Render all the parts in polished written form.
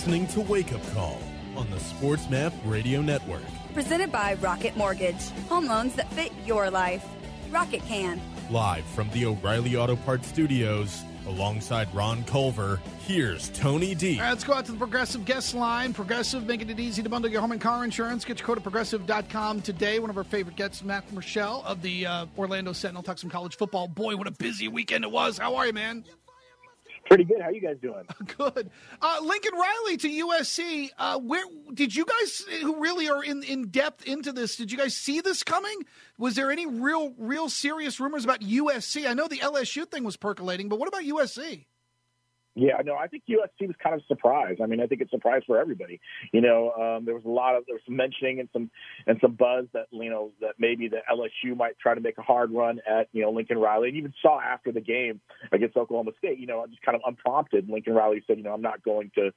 listening to Wake Up Call on the SportsMap Radio Network. Presented by Rocket Mortgage. Home loans that fit your life. Rocket can. Live from the O'Reilly Auto Parts Studios, alongside Ron Culver, here's Tony D. All right, let's go out to the Progressive guest line. Progressive, making it easy to bundle your home and car insurance. Get your code at Progressive.com today. One of our favorite guests, Matt Michelle of the Orlando Sentinel, talks some college football. Boy, what a busy weekend it was. How are you, man? Pretty good. How you guys doing? Good. Lincoln Riley to USC. Where did you guys, who really are in depth into this, did you guys see this coming? Was there any real serious rumors about USC? I know the LSU thing was percolating, but what about USC? Yeah, no, I think USC was kind of surprised. I mean, I think it's a surprise for everybody. There was some mentioning and some buzz that that maybe the LSU might try to make a hard run at Lincoln Riley. And even saw after the game against Oklahoma State, just kind of unprompted, Lincoln Riley said, I'm not going to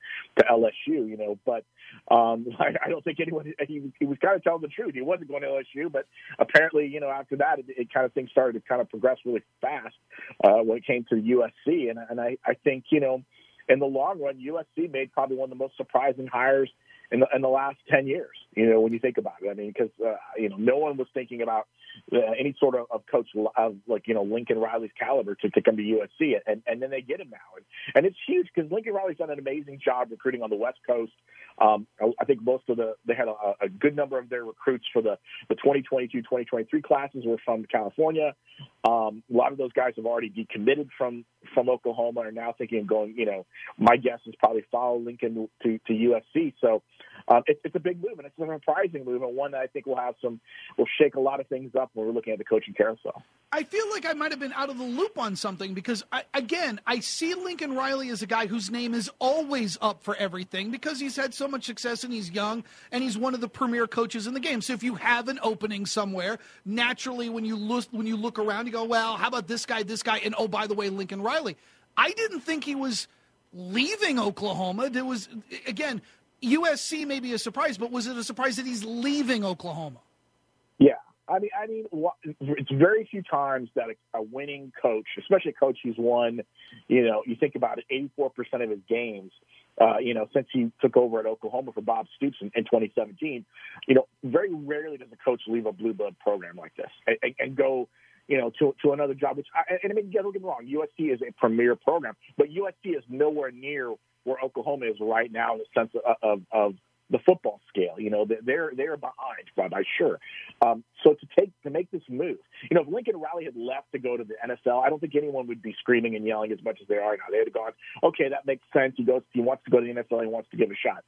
LSU. But I don't think anyone. He was kind of telling the truth. He wasn't going to LSU, but apparently, after that, it kind of things started to kind of progress really fast when it came to USC. And I think in the long run, USC made probably one of the most surprising hires in the last 10 years, when you think about it. I mean, because, no one was thinking about any sort of coach of Lincoln Riley's caliber to come to USC. And then they get him now. And it's huge because Lincoln Riley's done an amazing job recruiting on the West Coast. I think they had a good number of their recruits for the 2022-2023 classes were from California. A lot of those guys have already decommitted from Oklahoma and are now thinking of going, my guess is probably follow Lincoln to USC. So it's a big move, and it's a surprising move, and one that I think will shake a lot of things up when we're looking at the coaching carousel. I feel like I might have been out of the loop on something because, I see Lincoln Riley as a guy whose name is always up for everything because he's had so much success and he's young and he's one of the premier coaches in the game. So if you have an opening somewhere, naturally when you look around, you go, well, how about this guy, and oh, by the way, Lincoln Riley. I didn't think he was leaving Oklahoma. There was, again, USC may be a surprise, but was it a surprise that he's leaving Oklahoma? Yeah. I mean, it's very few times that a winning coach, especially a coach who's won, you think about it, 84% of his games, since he took over at Oklahoma for Bob Stoops in 2017, very rarely does a coach leave a blue blood program like this and go, to another job. Don't get me wrong, USC is a premier program, but USC is nowhere near where Oklahoma is right now in the sense of the football scale. They're behind, by sure. So to make this move, if Lincoln Riley had left to go to the NFL, I don't think anyone would be screaming and yelling as much as they are now. They had gone, okay, that makes sense. He wants to go to the NFL. He wants to give a shot.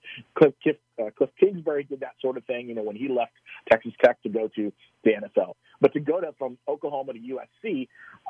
Cliff Kingsbury did that sort of thing, when he left Texas Tech to go to the NFL. But to go from Oklahoma to USC,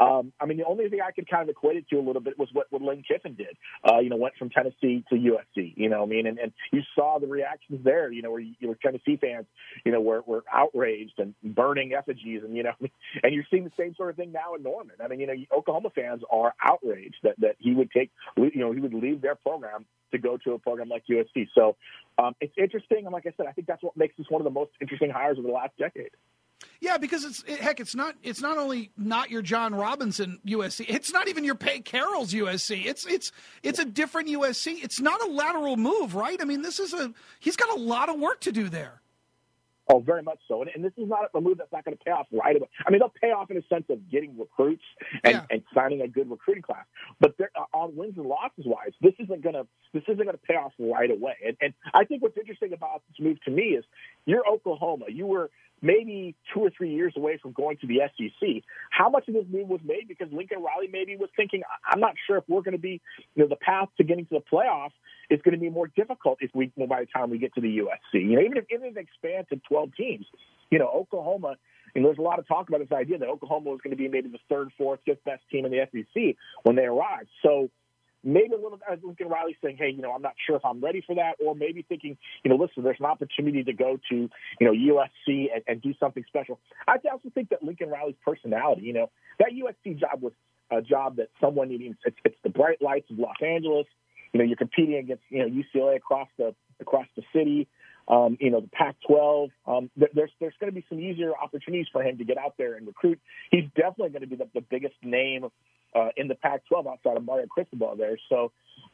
the only thing I could kind of equate it to a little bit was what Lane Kiffin did. Went from Tennessee to USC. And you saw the reactions there. Where Tennessee fans, were outraged and burning effigies, and and you're seeing the same sort of thing now in Norman. Oklahoma fans are outraged that he would he would leave their program to go to a program like USC. So it's interesting, and like I said, I think that's what makes this one of the most interesting hires of the last decade. Yeah, because it's not only not your John Robinson USC, it's not even your Pete Carroll's USC. It's a different USC. It's not a lateral move, right? I mean, he's got a lot of work to do there. Oh, very much so. And this is not a move that's not going to pay off right away. They'll pay off in a sense of getting recruits and signing a good recruiting class. But on wins and losses wise, this isn't going to pay off right away. And I think what's interesting about this move to me is you're Oklahoma. You were maybe 2 or 3 years away from going to the SEC. How much of this move was made because Lincoln Riley maybe was thinking, I'm not sure if we're going to be, the path to getting to the playoffs is going to be more difficult by the time we get to the USC. Even if it expands to 12 teams, Oklahoma, there's a lot of talk about this idea that Oklahoma was going to be maybe the third, fourth, fifth best team in the SEC when they arrived. So maybe a little Lincoln Riley saying, hey, I'm not sure if I'm ready for that, or maybe thinking, listen, there's an opportunity to go to, USC and do something special. I also think that Lincoln Riley's personality, that USC job was a job that someone needed. It's the bright lights of Los Angeles. You're competing against, UCLA across the city. The Pac-12. There's going to be some easier opportunities for him to get out there and recruit. He's definitely going to be the biggest name in the Pac-12 outside of Mario Cristobal there. So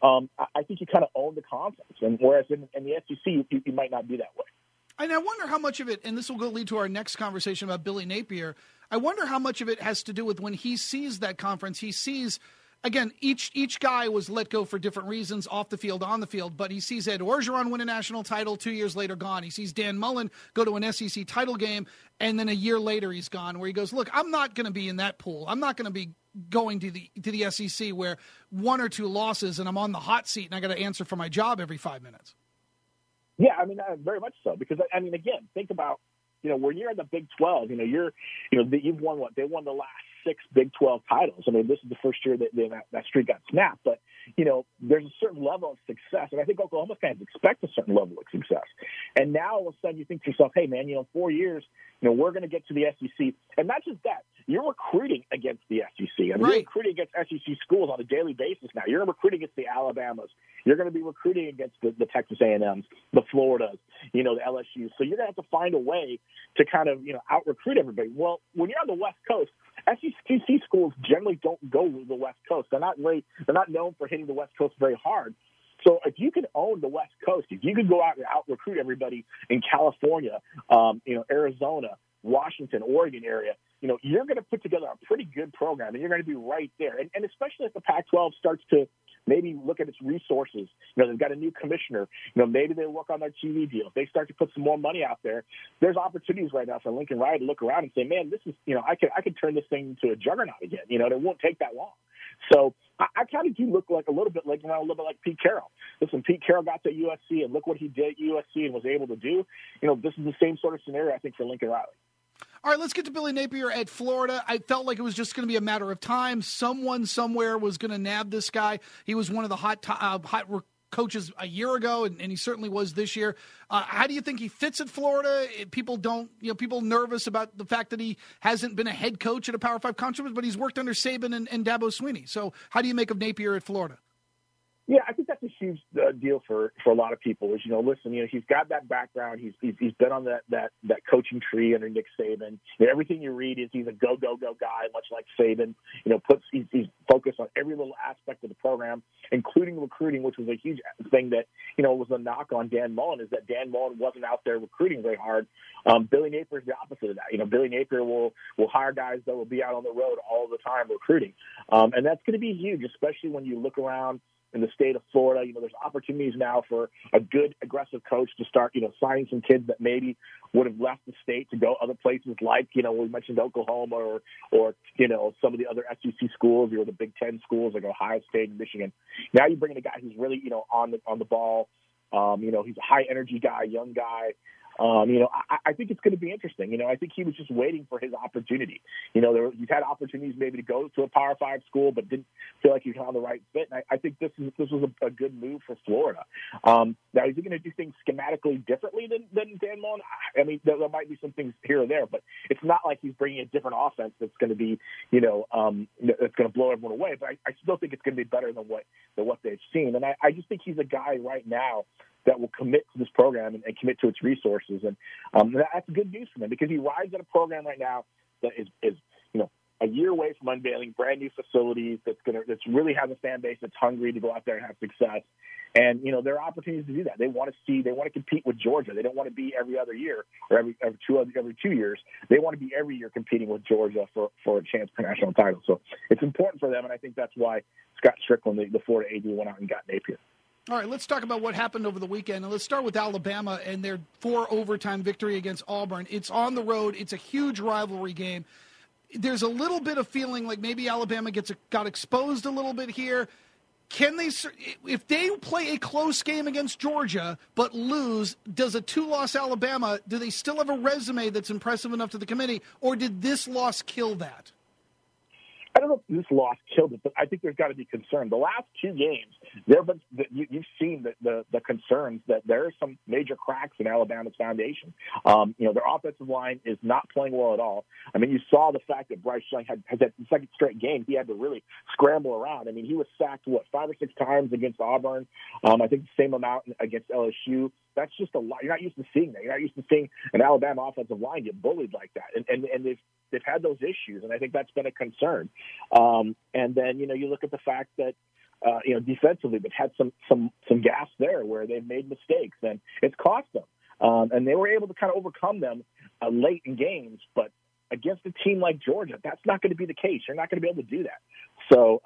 I think you kind of own the conference, and whereas in the SEC, you might not be that way. And I wonder how much of it, and this will lead to our next conversation about Billy Napier, I wonder how much of it has to do with when he sees that conference, he sees, again, each guy was let go for different reasons, off the field, on the field, but he sees Ed Orgeron win a national title, 2 years later gone. He sees Dan Mullen go to an SEC title game, and then a year later he's gone, where he goes, look, I'm not going to be in that pool. I'm not going to be going to the SEC where 1 or 2 losses and I'm on the hot seat and I got to answer for my job every 5 minutes. Yeah, I mean, very much so. Because, I mean, again, think about, when you're in the Big 12, you've won what? They won the last 6 Big 12 titles. I mean, this is the first year that streak got snapped. But, there's a certain level of success. And I think Oklahoma fans expect a certain level of success. And now all of a sudden you think to yourself, hey, man, 4 years, we're going to get to the SEC. And not just that, you're recruiting against the SEC. I mean, right. You're recruiting against SEC schools on a daily basis now. You're recruiting against the Alabamas. You're going to be recruiting against the Texas A&Ms, the Floridas, the LSU. So you're going to have to find a way to kind of, out-recruit everybody. Well, when you're on the West Coast, SEC schools generally don't go to the West Coast. They're not known for hitting the West Coast very hard. So if you can own the West Coast, if you can go out and out-recruit everybody in California, Arizona, Washington, Oregon area, you're going to put together a pretty good program, and you're going to be right there. And especially if the Pac-12 starts to maybe look at its resources. They've got a new commissioner. Maybe they work on their TV deal. If they start to put some more money out there, there's opportunities right now for Lincoln Riley to look around and say, man, this is, I could turn this thing into a juggernaut again. It won't take that long. So I kind of do look like a little bit like Pete Carroll. Listen, Pete Carroll got to USC, and look what he did at USC and was able to do. This is the same sort of scenario, I think, for Lincoln Riley. All right, let's get to Billy Napier at Florida. I felt like it was just going to be a matter of time. Someone somewhere was going to nab this guy. He was one of the hot coaches a year ago, and he certainly was this year. How do you think he fits at Florida? People nervous about the fact that he hasn't been a head coach at a Power 5 conference, but he's worked under Saban and Dabo Swinney. So how do you make of Napier at Florida? Yeah, I think that's a huge deal for a lot of people. Is he's got that background. He's been on that coaching tree under Nick Saban. Everything you read is he's a go guy, much like Saban. He's focused on every little aspect of the program, including recruiting, which was a huge thing that was a knock on Dan Mullen, is that Dan Mullen wasn't out there recruiting very hard. Billy Napier is the opposite of that. Billy Napier will hire guys that will be out on the road all the time recruiting, and that's going to be huge, especially when you look around in the state of Florida. There's opportunities now for a good, aggressive coach to start, signing some kids that maybe would have left the state to go other places like, we mentioned Oklahoma or some of the other SEC schools, the Big Ten schools like Ohio State and Michigan. Now you bring in a guy who's really, on the ball. He's a high energy guy, young guy. I think it's going to be interesting. I think he was just waiting for his opportunity. He's had opportunities maybe to go to a Power 5 school, but didn't feel like he found the right fit. And I think this was a good move for Florida. Now, is he going to do things schematically differently than Dan Mullen? I mean, there might be some things here or there, but it's not like he's bringing a different offense that's going to be, that's going to blow everyone away. But I still think it's going to be better than what they've seen. And I just think he's a guy right now that will commit to this program and commit to its resources. And that's good news for them, because he rides in a program right now that is a year away from unveiling brand new facilities that's really has a fan base that's hungry to go out there and have success. And, there are opportunities to do that. They want to compete with Georgia. They don't want to be every other year or every 2 years. They want to be every year competing with Georgia for a chance for national title. So it's important for them. And I think that's why Scott Strickland, the Florida AD, went out and got Napier. All right, let's talk about what happened over the weekend. And let's start with Alabama and their 4-overtime victory against Auburn. It's on the road. It's a huge rivalry game. There's a little bit of feeling like maybe Alabama got exposed a little bit here. Can they, if they play a close game against Georgia but lose, does a 2-loss Alabama, do they still have a resume that's impressive enough to the committee, or did this loss kill that? I don't know if this loss killed it, but I think there's got to be concern. The last 2 games, you've seen the concerns that there are some major cracks in Alabama's foundation. Their offensive line is not playing well at all. I mean, you saw the fact that Bryce Young has that second straight game. He had to really scramble around. I mean, he was sacked, 5 or 6 times against Auburn. I think the same amount against LSU. that's just a lot. You're not used to seeing that. You're not used to seeing an Alabama offensive line get bullied like that. And they've had those issues, and I think that's been a concern. And then, you look at the fact that, defensively, they've had some gaps there where they've made mistakes, and it's cost them. And they were able to kind of overcome them late in games, but against a team like Georgia, that's not going to be the case. You're not going to be able to do that. So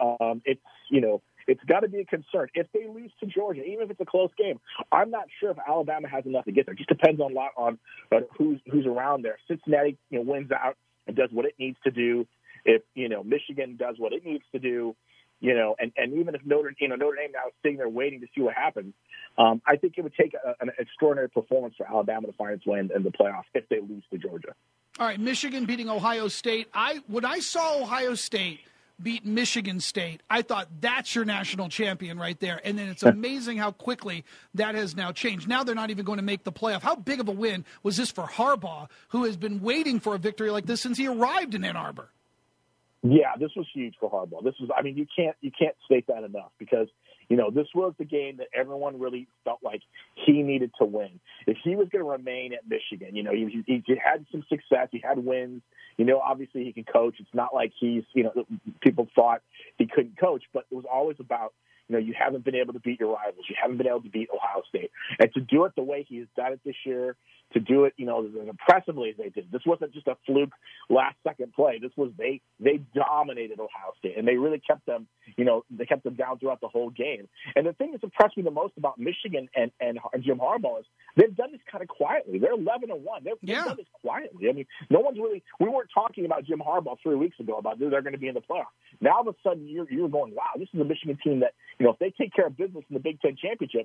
it's got to be a concern. If they lose to Georgia, even if it's a close game, I'm not sure if Alabama has enough to get there. It just depends on a lot on who's around there. Cincinnati, wins out and does what it needs to do. If Michigan does what it needs to do, and even if Notre Dame now is sitting there waiting to see what happens, I think it would take an extraordinary performance for Alabama to find its way in the playoffs if they lose to Georgia. All right, Michigan beating Ohio State. When I saw Ohio State beat Michigan State, I thought that's your national champion right there. And then it's amazing how quickly that has now changed. Now they're not even going to make the playoff. How big of a win was this for Harbaugh, who has been waiting for a victory like this since he arrived in Ann Arbor? Yeah, this was huge for Harbaugh. You can't state that enough because, this was the game that everyone really felt like he needed to win. If he was going to remain at Michigan, he had some success, he had wins, obviously he can coach. It's not like people thought he couldn't coach, but it was always about, you haven't been able to beat your rivals. You haven't been able to beat Ohio State. And to do it the way he has done it this year, to do it, as impressively as they did. This wasn't just a fluke last-second play. This was they dominated Ohio State, and they really kept them, they kept them down throughout the whole game. And the thing that's impressed me the most about Michigan and Jim Harbaugh is they've done this kind of quietly. They're 11-1. They've done this quietly. I mean, no one's really – we weren't talking about Jim Harbaugh 3 weeks ago about they're going to be in the playoffs. Now, all of a sudden, you're going, wow, this is a Michigan team that, if they take care of business in the Big Ten Championship,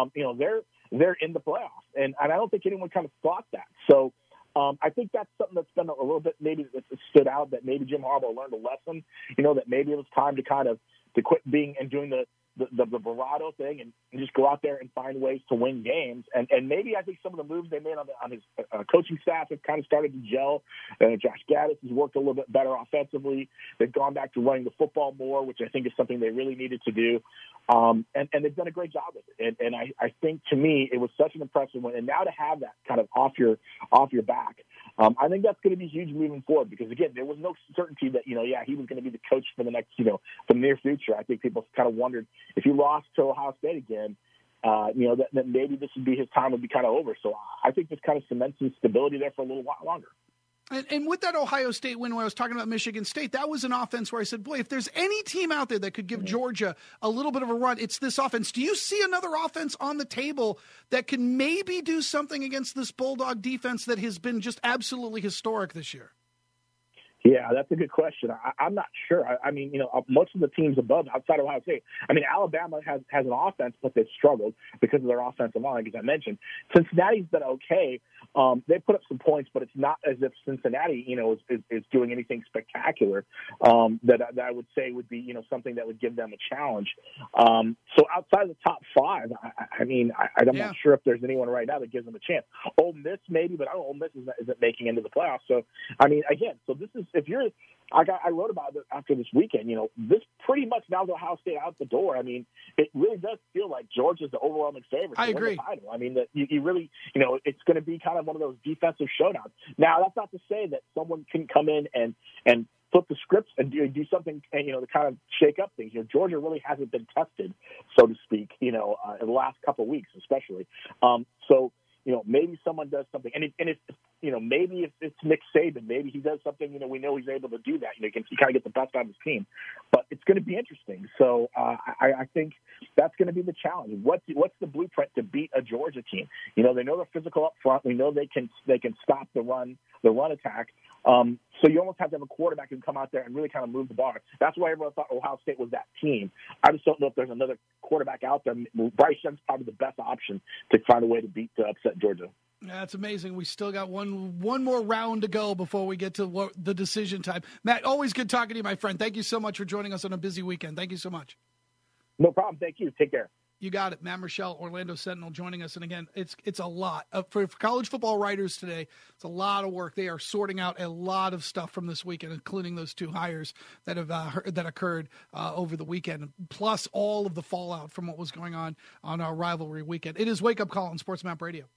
they're in the playoffs. And I don't think anyone kind of thought that. So I think that's something that's been a little bit maybe that stood out, that maybe Jim Harbaugh learned a lesson, that maybe it was time to quit being and doing the bravado thing and just go out there and find ways to win games. And maybe I think some of the moves they made on his coaching staff have kind of started to gel. Josh Gaddis has worked a little bit better offensively. They've gone back to running the football more, which I think is something they really needed to do. And they've done a great job with it. And I think, to me, it was such an impressive win. And now to have that kind of off your back, I think that's going to be huge moving forward because, again, there was no certainty that, he was going to be the coach for the next, the near future. I think people kind of wondered if he lost to Ohio State again, that maybe this would be his time would be kind of over. So I think this kind of cements his stability there for a little while longer. And with that Ohio State win, when I was talking about Michigan State, that was an offense where I said, boy, if there's any team out there that could give Georgia a little bit of a run, it's this offense. Do you see another offense on the table that can maybe do something against this Bulldog defense that has been just absolutely historic this year? Yeah, that's a good question. I'm not sure. I mean, most of the teams above, outside of Ohio State, Alabama has an offense, but they've struggled because of their offensive line, as I mentioned. Cincinnati's been okay. They put up some points, but it's not as if Cincinnati, is doing anything spectacular that I would say would be, something that would give them a challenge. So outside of the top five, I'm not sure if there's anyone right now that gives them a chance. Ole Miss maybe, but I don't know, Ole Miss isn't making into the playoffs. So, this is, if you're, I wrote about it after this weekend, this pretty much now is Ohio State out the door. It really does feel like Georgia's the overwhelming favorite. I agree. That you really, it's going to be kind of one of those defensive showdowns. Now, that's not to say that someone can come in and flip the scripts and do something, to kind of shake up things. Georgia really hasn't been tested, so to speak, in the last couple of weeks, especially. So, maybe someone does something. And if maybe if it's Nick Saban, maybe he does something, we know he's able to do that. He kind of get the best out of his team. But it's going to be interesting. So I think that's going to be the challenge. What's the blueprint to beat a Georgia team? They know they're physical up front. We know they can stop the run attack. So you almost have to have a quarterback who can come out there and really kind of move the ball. That's why everyone thought Ohio State was that team. I just don't know if there's another quarterback out there. Bryce Young's probably the best option to find a way to upset Georgia. That's amazing. We still got one more round to go before we get to the decision time. Matt, always good talking to you, my friend. Thank you so much for joining us on a busy weekend. Thank you so much. No problem. Thank you. Take care. You got it. Matt Michelle, Orlando Sentinel, joining us. And again, it's a lot. For college football writers today, it's a lot of work. They are sorting out a lot of stuff from this weekend, including those 2 hires that have that occurred over the weekend, plus all of the fallout from what was going on our rivalry weekend. It is Wake Up Call on Sports Map Radio.